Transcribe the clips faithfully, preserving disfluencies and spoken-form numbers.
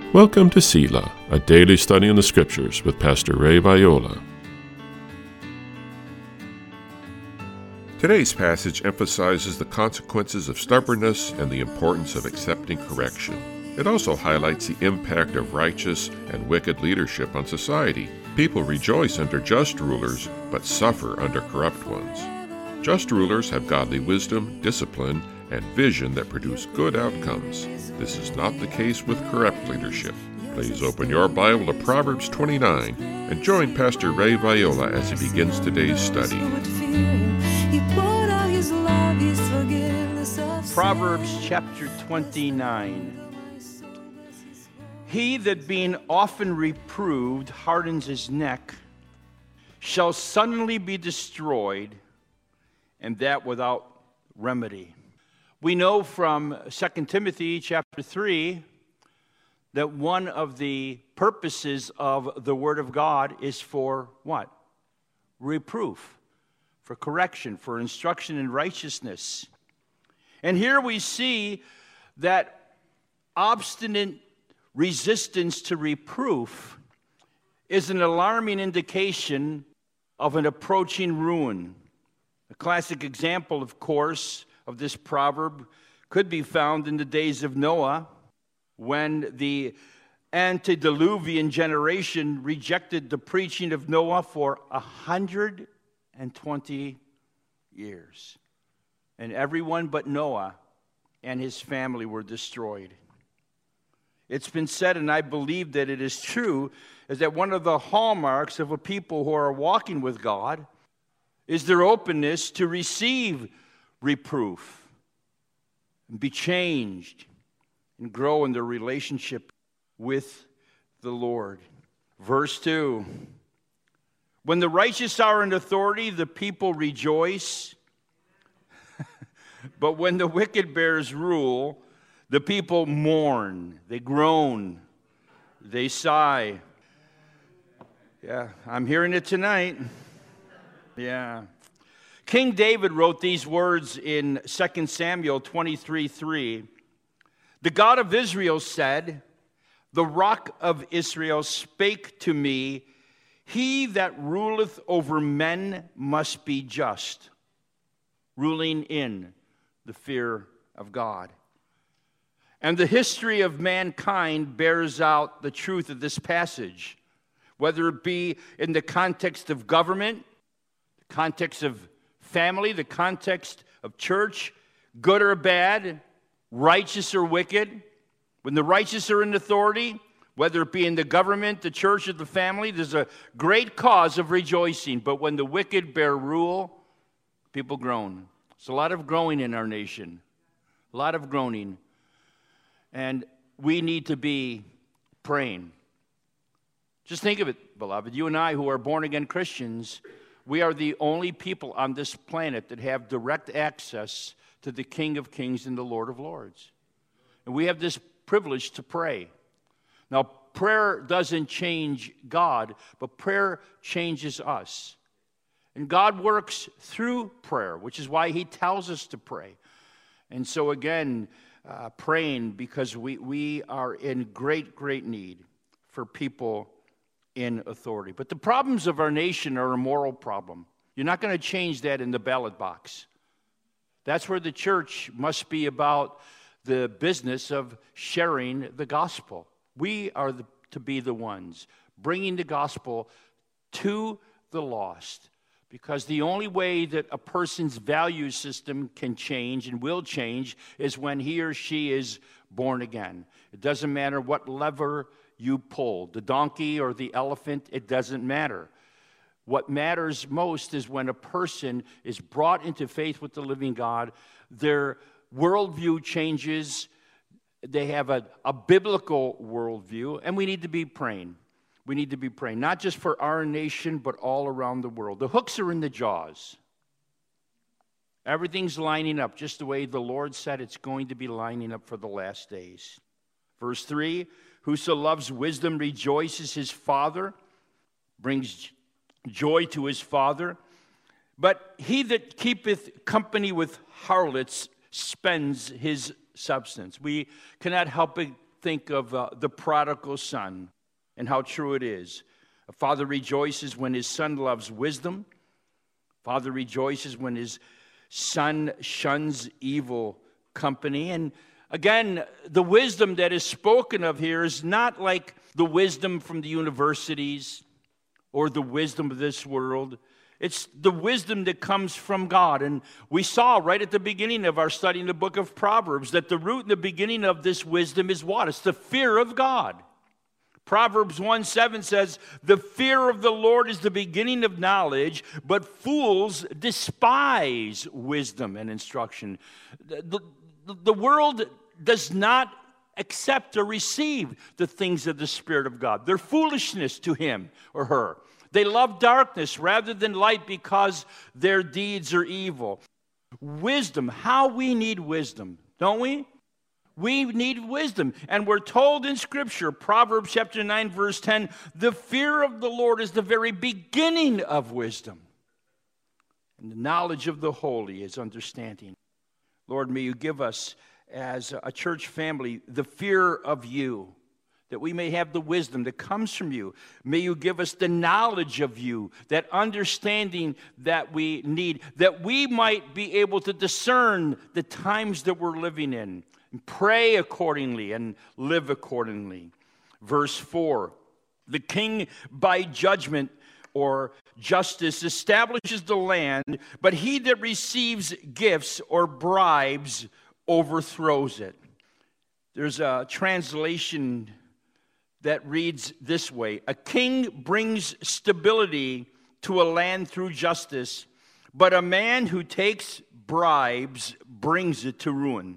Welcome to Selah, a daily study in the Scriptures with Pastor Ray Viola. Today's passage emphasizes the consequences of stubbornness and the importance of accepting correction. It also highlights the impact of righteous and wicked leadership on society. People rejoice under just rulers, but suffer under corrupt ones. Just rulers have godly wisdom, discipline, and vision that produce good outcomes. This is not the case with corrupt leadership. Please open your Bible to Proverbs twenty-nine and join Pastor Ray Viola as he begins today's study. Proverbs chapter twenty-nine. He that being often reproved hardens his neck shall suddenly be destroyed, and that without remedy. We know from Second Timothy chapter three that one of the purposes of the Word of God is for what? Reproof, for correction, for instruction in righteousness. And here we see that obstinate resistance to reproof is an alarming indication of an approaching ruin. A classic example, of course, of this proverb could be found in the days of Noah, when the antediluvian generation rejected the preaching of Noah for one hundred twenty years. And everyone but Noah and his family were destroyed. It's been said, and I believe that it is true, is that one of the hallmarks of a people who are walking with God is their openness to receive reproof and be changed and grow in their relationship with the Lord. Verse two, when the righteous are in authority, the people rejoice. But when the wicked bears rule, the people mourn, they groan, they sigh. Yeah, I'm hearing it tonight. Yeah. King David wrote these words in Second Samuel twenty-three three. The God of Israel said, the rock of Israel spake to me, he that ruleth over men must be just, ruling in the fear of God. And the history of mankind bears out the truth of this passage, whether it be in the context of government, the context of family, the context of church, good or bad, righteous or wicked. When the righteous are in authority, whether it be in the government, the church, or the family, there's a great cause of rejoicing. But when the wicked bear rule, people groan. There's a lot of groaning in our nation, a lot of groaning. And we need to be praying. Just think of it, beloved. You and I, who are born-again Christians, we are the only people on this planet that have direct access to the King of Kings and the Lord of Lords. And we have this privilege to pray. Now, prayer doesn't change God, but prayer changes us. And God works through prayer, which is why he tells us to pray. And so again, uh, praying because we, we are in great, great need for people in authority. But the problems of our nation are a moral problem. You're not going to change that in the ballot box. That's where the church must be about the business of sharing the gospel. We are the, to be the ones bringing the gospel to the lost. Because the only way that a person's value system can change and will change is when he or she is born again. It doesn't matter what lever you pull, the donkey or the elephant, it doesn't matter. What matters most is when a person is brought into faith with the living God, their worldview changes, they have a, a biblical worldview, and we need to be praying. We need to be praying, not just for our nation, but all around the world. The hooks are in the jaws. Everything's lining up just the way the Lord said it's going to be lining up for the last days. Verse three, whoso loves wisdom rejoices his father, brings joy to his father. But he that keepeth company with harlots spends his substance. We cannot help but think of uh, the prodigal son and how true it is. A father rejoices when his son loves wisdom. Father rejoices when his son shuns evil company. And again, the wisdom that is spoken of here is not like the wisdom from the universities or the wisdom of this world. It's the wisdom that comes from God. And we saw right at the beginning of our study in the book of Proverbs that the root and the beginning of this wisdom is what? It's the fear of God. Proverbs one seven says, "The fear of the Lord is the beginning of knowledge, but fools despise wisdom and instruction." The, the, the world does not accept or receive the things of the Spirit of God. They're foolishness to him or her. They love darkness rather than light because their deeds are evil. Wisdom, how we need wisdom, don't we? We need wisdom. And we're told in Scripture, Proverbs chapter nine, verse ten, the fear of the Lord is the very beginning of wisdom. And the knowledge of the holy is understanding. Lord, may you give us as a church family the fear of you, that we may have the wisdom that comes from you. May you give us the knowledge of you, that understanding that we need, that we might be able to discern the times that we're living in, and pray accordingly and live accordingly. Verse four, the king by judgment or justice establishes the land, but he that receives gifts or bribes overthrows it. There's a translation that reads this way: a king brings stability to a land through justice, but a man who takes bribes brings it to ruin.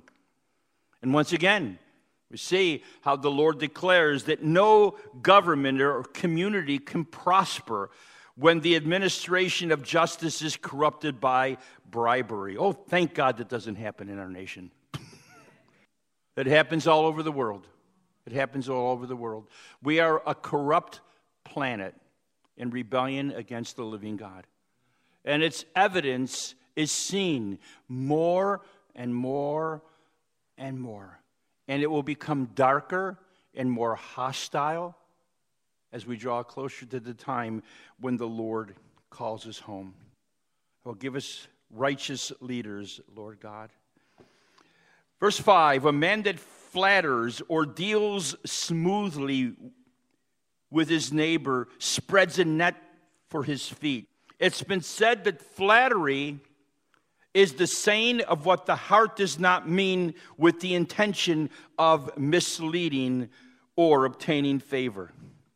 And once again, we see how the Lord declares that no government or community can prosper when the administration of justice is corrupted by bribery. Oh, thank God that doesn't happen in our nation. It happens all over the world. It happens all over the world. We are a corrupt planet in rebellion against the living God. And its evidence is seen more and more and more. And it will become darker and more hostile as we draw closer to the time when the Lord calls us home. Well, give us righteous leaders, Lord God. Verse five, a man that flatters or deals smoothly with his neighbor spreads a net for his feet. It's been said that flattery is the saying of what the heart does not mean with the intention of misleading or obtaining favor.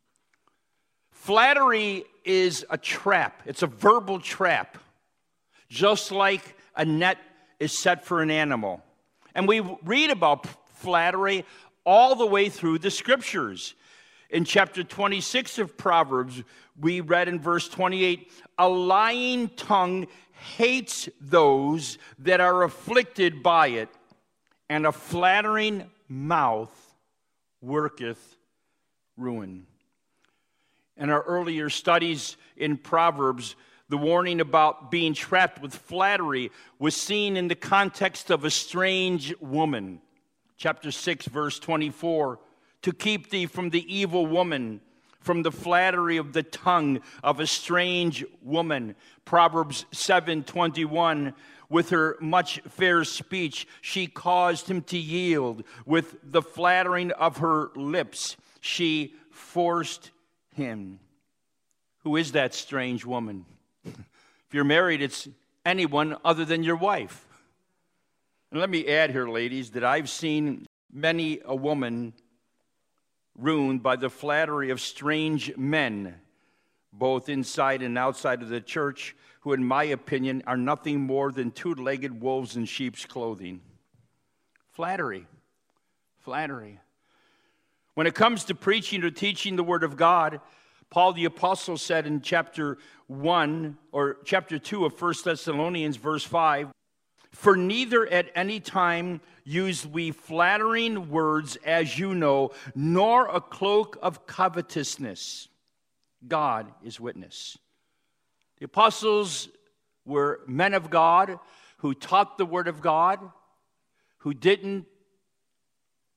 Flattery is a trap. It's a verbal trap, just like a net is set for an animal. And we read about flattery all the way through the Scriptures. In chapter twenty-six of Proverbs, we read in verse twenty-eight, a lying tongue hates those that are afflicted by it, and a flattering mouth worketh ruin. In our earlier studies in Proverbs, the warning about being trapped with flattery was seen in the context of a strange woman. Chapter six, verse twenty-four, to keep thee from the evil woman, from the flattery of the tongue of a strange woman. Proverbs seven, twenty-one, with her much fair speech, she caused him to yield. With the flattering of her lips, she forced him. Who is that strange woman? If you're married, it's anyone other than your wife. And let me add here, ladies, that I've seen many a woman ruined by the flattery of strange men, both inside and outside of the church, who, in my opinion, are nothing more than two-legged wolves in sheep's clothing. Flattery. Flattery. When it comes to preaching or teaching the Word of God, Paul the Apostle said in chapter one, or chapter two of First Thessalonians, verse five, for neither at any time use we flattering words, as you know, nor a cloak of covetousness. God is witness. The apostles were men of God who taught the Word of God, who didn't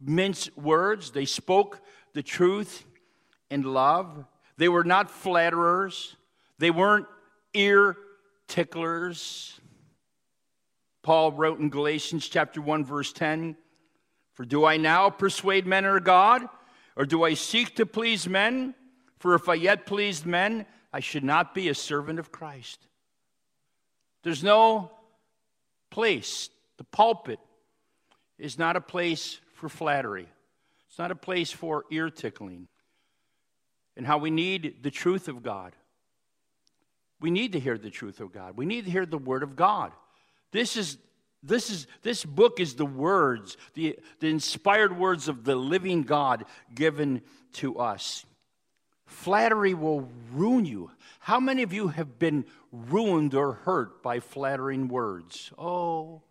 mince words. They spoke the truth in love. They were not flatterers. They weren't ear ticklers. Paul wrote in Galatians chapter one, verse ten, "For do I now persuade men or God, or do I seek to please men? For if I yet pleased men, I should not be a servant of Christ." There's no place. The pulpit is not a place for flattery. It's not a place for ear tickling. And how we need the truth of God. We need to hear the truth of God. We need to hear the word of God. This is this is this book is the words, the, the inspired words of the living God given to us. Flattery will ruin you. How many of you have been ruined or hurt by flattering words? Oh,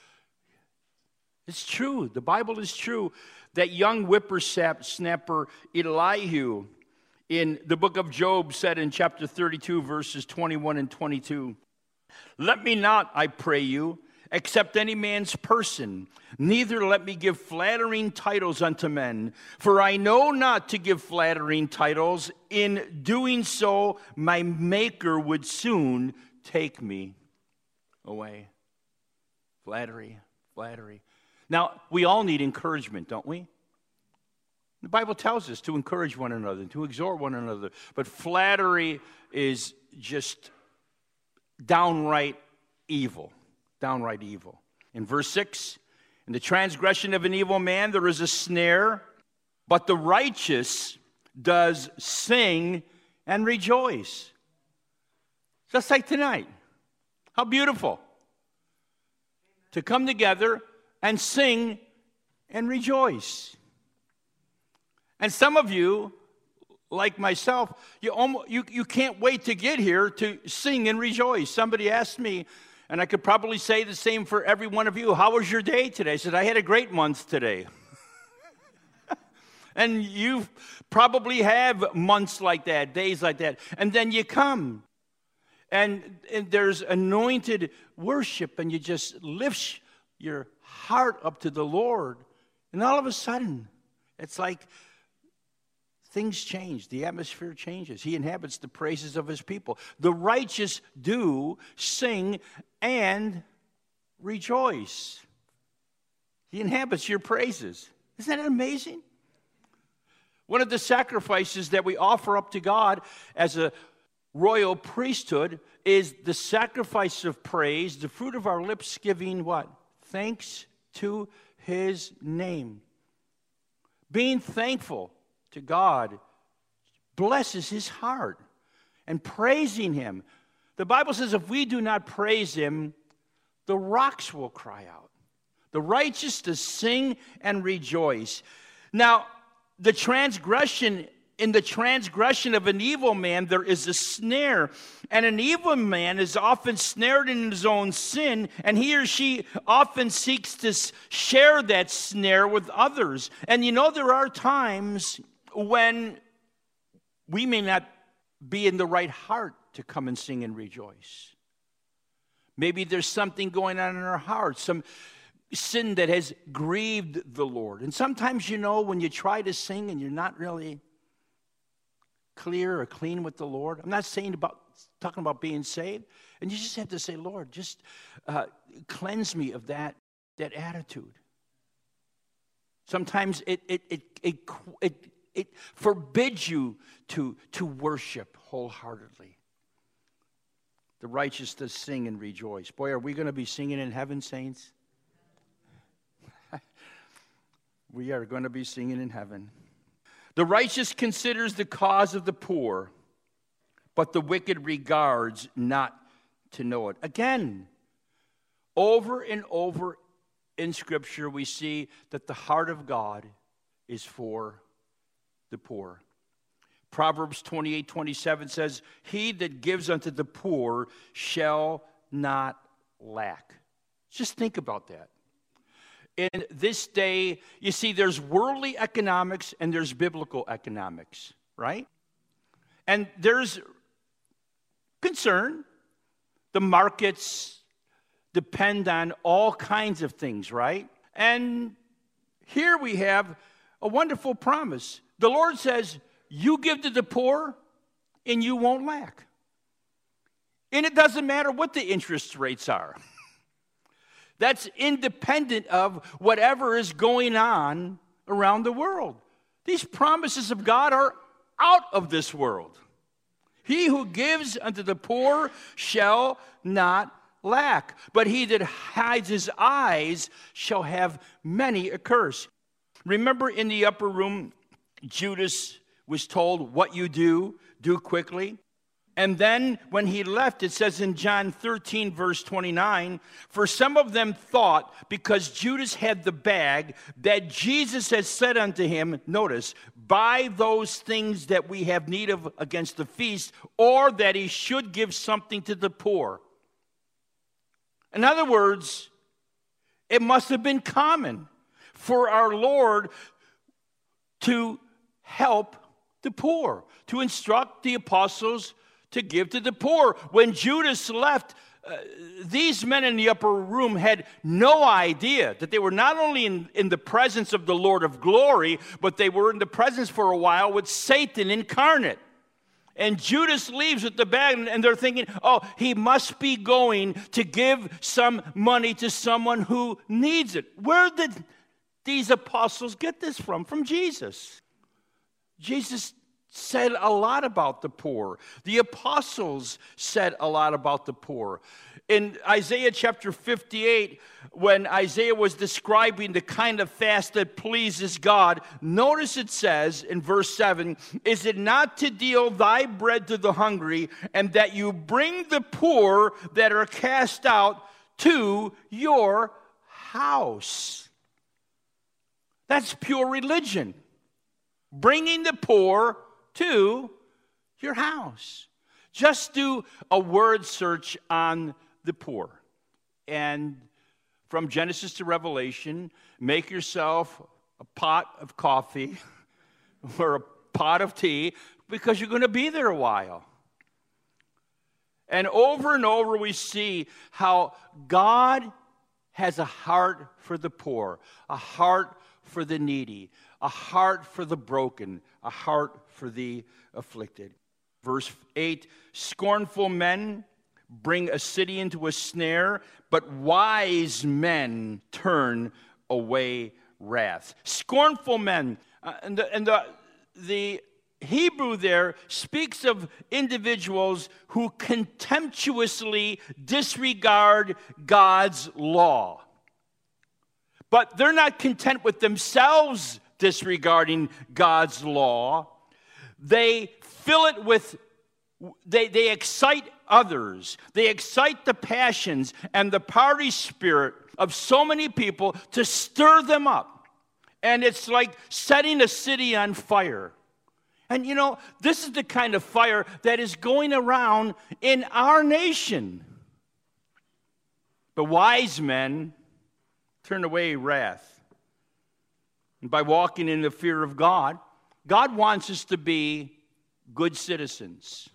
it's true. The Bible is true. That young whippersnapper Elihu in the book of Job said in chapter thirty-two, verses twenty-one and twenty-two, "Let me not, I pray you, accept any man's person, neither let me give flattering titles unto men, for I know not to give flattering titles. In doing so, my Maker would soon take me away." Flattery, flattery. Now, we all need encouragement, don't we? The Bible tells us to encourage one another, to exhort one another. But flattery is just downright evil. Downright evil. In verse six, "In the transgression of an evil man there is a snare, but the righteous does sing and rejoice." Just like tonight. How beautiful. To come together and sing and rejoice. And some of you, like myself, you, almost, you, you can't wait to get here to sing and rejoice. Somebody asked me, and I could probably say the same for every one of you, "How was your day today?" I said, "I had a great month today." And you probably have months like that, days like that. And then you come, and, and there's anointed worship, and you just lift your heart up to the Lord. And all of a sudden, it's like things change. The atmosphere changes. He inhabits the praises of his people. The righteous do sing and rejoice. He inhabits your praises. Isn't that amazing? One of the sacrifices that we offer up to God as a royal priesthood is the sacrifice of praise, the fruit of our lips giving what? Thanks to his name. Being thankful to God blesses his heart, and praising him. The Bible says if we do not praise him, the rocks will cry out. The righteous to sing and rejoice. Now, the transgression, in the transgression of an evil man, there is a snare. And an evil man is often snared in his own sin, and he or she often seeks to share that snare with others. And you know, there are times when we may not be in the right heart to come and sing and rejoice. Maybe there's something going on in our heart, some sin that has grieved the Lord. And sometimes, you know, when you try to sing and you're not really clear or clean with the Lord, I'm not saying about talking about being saved, and you just have to say, Lord, just uh, cleanse me of that that attitude. Sometimes it it it it it, it forbids you to to worship wholeheartedly. The righteous does sing and rejoice. Boy, are we going to be singing in heaven, saints? We are going to be singing in heaven. The righteous considers the cause of the poor, but the wicked regards not to know it. Again, over and over in Scripture, we see that the heart of God is for the poor. Proverbs twenty-eight twenty-seven says, "He that gives unto the poor shall not lack." Just think about that. In this day, you see, there's worldly economics and there's biblical economics, right? And there's concern. The markets depend on all kinds of things, right? And here we have a wonderful promise. The Lord says, you give to the poor and you won't lack. And it doesn't matter what the interest rates are. That's independent of whatever is going on around the world. These promises of God are out of this world. He who gives unto the poor shall not lack, but he that hides his eyes shall have many a curse. Remember in the upper room, Judas was told, what you do, do quickly. And then when he left, it says in John thirteen, verse twenty-nine, for some of them thought, because Judas had the bag, that Jesus had said unto him, notice, buy those things that we have need of against the feast, or that he should give something to the poor. In other words, it must have been common for our Lord to help the poor, to instruct the apostles to give to the poor. When Judas left, uh, these men in the upper room had no idea that they were not only in, in the presence of the Lord of glory, but they were in the presence for a while with Satan incarnate. And Judas leaves with the bag, and they're thinking, oh, he must be going to give some money to someone who needs it. Where did these apostles get this from? From Jesus. Jesus said a lot about the poor. The apostles said a lot about the poor. In Isaiah chapter fifty-eight, when Isaiah was describing the kind of fast that pleases God, notice it says in verse seven, is it not to deal thy bread to the hungry, and that you bring the poor that are cast out to your house? That's pure religion. Bringing the poor to your house. Just do a word search on the poor. And from Genesis to Revelation, make yourself a pot of coffee or a pot of tea, because you're going to be there a while. And over and over we see how God has a heart for the poor, a heart for the needy, a heart for the broken, a heart for the afflicted. Verse eight, scornful men bring a city into a snare, but wise men turn away wrath. Scornful men, uh, and, the, and the, the Hebrew there speaks of individuals who contemptuously disregard God's law. But they're not content with themselves disregarding God's law. They fill it with, they, they excite others. They excite the passions and the party spirit of so many people to stir them up. And it's like setting a city on fire. And you know, this is the kind of fire that is going around in our nation. But wise men turn away wrath. And by walking in the fear of God, God wants us to be good citizens.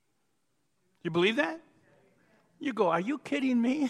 You believe that? You go, are you kidding me?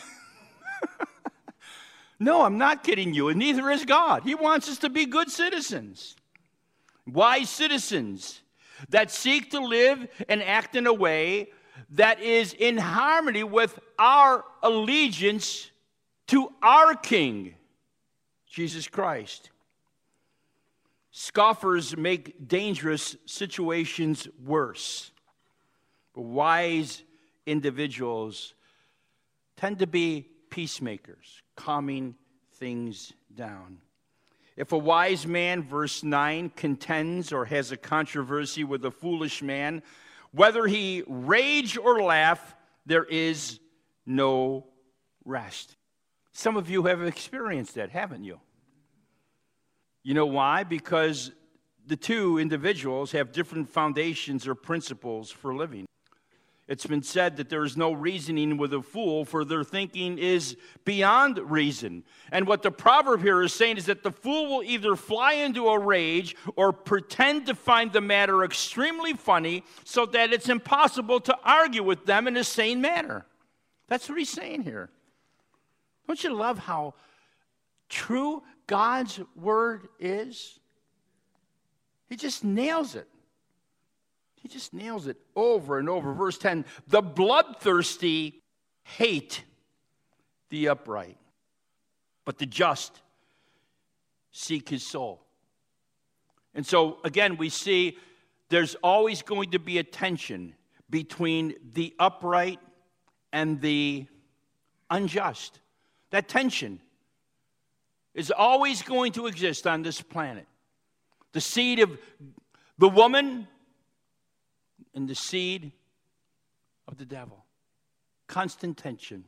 No, I'm not kidding you, and neither is God. He wants us to be good citizens. Wise citizens that seek to live and act in a way that is in harmony with our allegiance to our King, Jesus Christ. Scoffers make dangerous situations worse. But wise individuals tend to be peacemakers, calming things down. If a wise man, verse nine, contends or has a controversy with a foolish man, whether he rage or laugh, there is no rest. Some of you have experienced that, haven't you? You know why? Because the two individuals have different foundations or principles for living. It's been said that there is no reasoning with a fool, for their thinking is beyond reason. And what the proverb here is saying is that the fool will either fly into a rage or pretend to find the matter extremely funny so that it's impossible to argue with them in a sane manner. That's what he's saying here. Don't you love how true God's word is? He just nails it. He just nails it over and over. Verse ten, the bloodthirsty hate the upright, but the just seek his soul. And so, again, we see there's always going to be a tension between the upright and the unjust. That tension is always going to exist on this planet. The seed of the woman and the seed of the devil. Constant tension.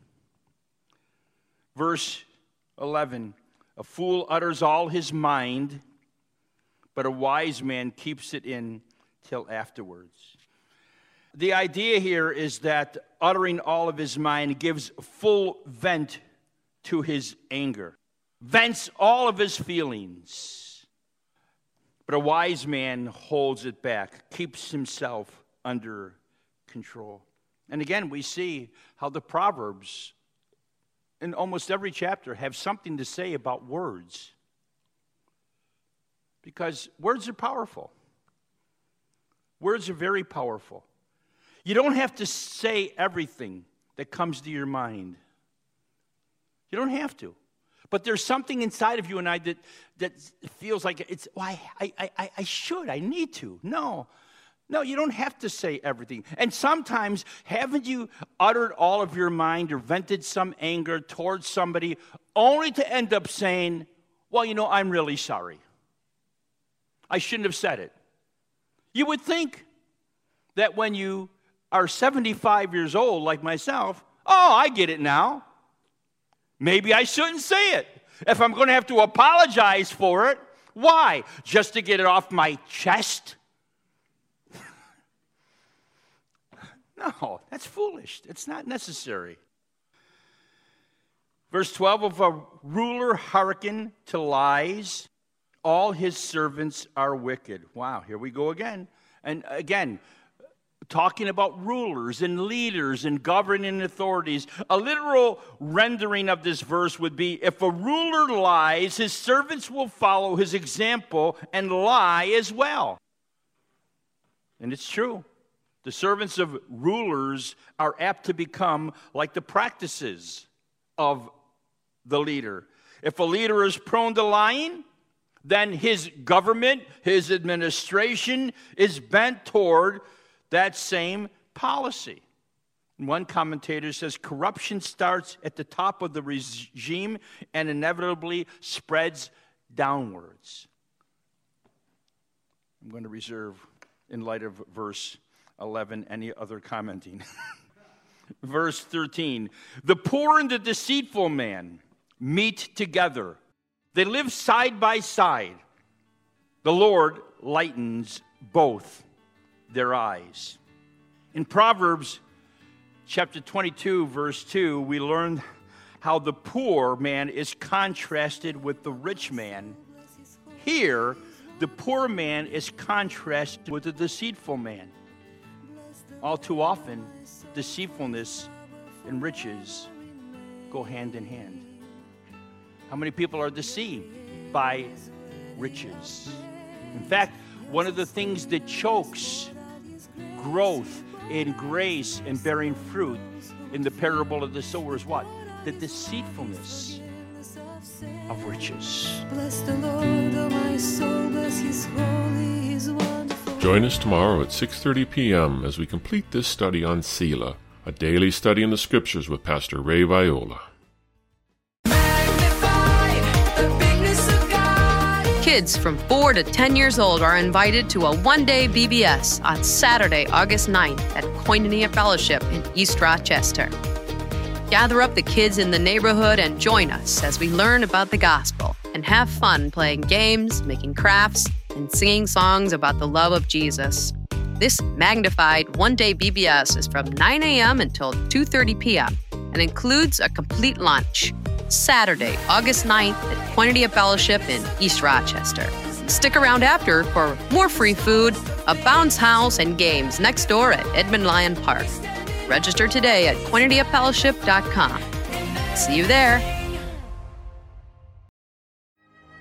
Verse eleven, a fool utters all his mind, but a wise man keeps it in till afterwards. The idea here is that uttering all of his mind gives full vent to his anger, vents all of his feelings. But a wise man holds it back, keeps himself under control. And again, we see how the Proverbs in almost every chapter have something to say about words. Because words are powerful. Words are very powerful. You don't have to say everything that comes to your mind. You don't have to. But there's something inside of you and I that, that feels like it's, why well, I, I, I should, I need to. No. No, you don't have to say everything. And sometimes, haven't you uttered all of your mind or vented some anger towards somebody only to end up saying, well, you know, I'm really sorry. I shouldn't have said it. You would think that when you are seventy-five years old, like myself, oh, I get it now. Maybe I shouldn't say it. If I'm going to have to apologize for it, why? Just to get it off my chest? No, that's foolish. It's not necessary. Verse twelve, if a ruler hearken to lies, all his servants are wicked. Wow, here we go again. And again, talking about rulers and leaders and governing authorities. A literal rendering of this verse would be, if a ruler lies, his servants will follow his example and lie as well. And it's true. The servants of rulers are apt to become like the practices of the leader. If a leader is prone to lying, then his government, his administration is bent toward that same policy. One commentator says corruption starts at the top of the regime and inevitably spreads downwards. I'm going to reserve, in light of verse eleven, any other commenting. Verse thirteen, the poor and the deceitful man meet together. They live side by side. The Lord lightens both their eyes. In Proverbs chapter twenty-two, verse two, we learn how the poor man is contrasted with the rich man. Here, the poor man is contrasted with the deceitful man. All too often, deceitfulness and riches go hand in hand. How many people are deceived by riches? In fact, one of the things that chokes growth in grace and bearing fruit in the parable of the sower is what? The deceitfulness of riches. Bless the Lord, oh my soul, bless his holy, his wonderful. Join us tomorrow at six thirty p.m. as we complete this study on Selah, a daily study in the Scriptures with Pastor Ray Viola. Kids from four to ten years old are invited to a one-day B B S on Saturday, August ninth at Koinonia Fellowship in East Rochester. Gather up the kids in the neighborhood and join us as we learn about the gospel and have fun playing games, making crafts, and singing songs about the love of Jesus. This magnified one-day B B S is from nine a.m. until two thirty p.m. and includes a complete lunch. Saturday, August ninth at Koinonia Fellowship in East Rochester. Stick around after for more free food, a bounce house, and games next door at Edmund Lyon Park. Register today at koinonia fellowship dot com. See you there.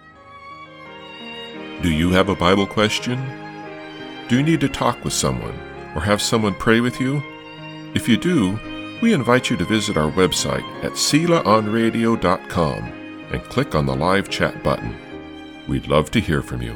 Do you have a Bible question? Do you need to talk with someone or have someone pray with you? If you do, we invite you to visit our website at sela on radio dot com and click on the live chat button. We'd love to hear from you.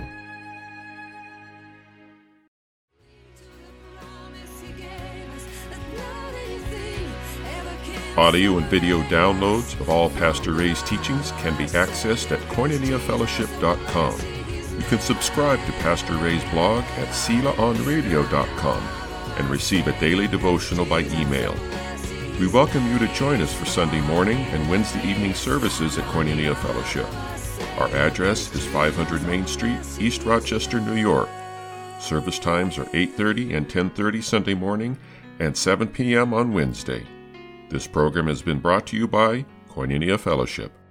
Audio and video downloads of all Pastor Ray's teachings can be accessed at koinonia fellowship dot com. You can subscribe to Pastor Ray's blog at sela on radio dot com and receive a daily devotional by email. We welcome you to join us for Sunday morning and Wednesday evening services at Koinonia Fellowship. Our address is five hundred Main Street, East Rochester, New York. Service times are eight thirty and ten thirty Sunday morning and seven p.m. on Wednesday. This program has been brought to you by Koinonia Fellowship.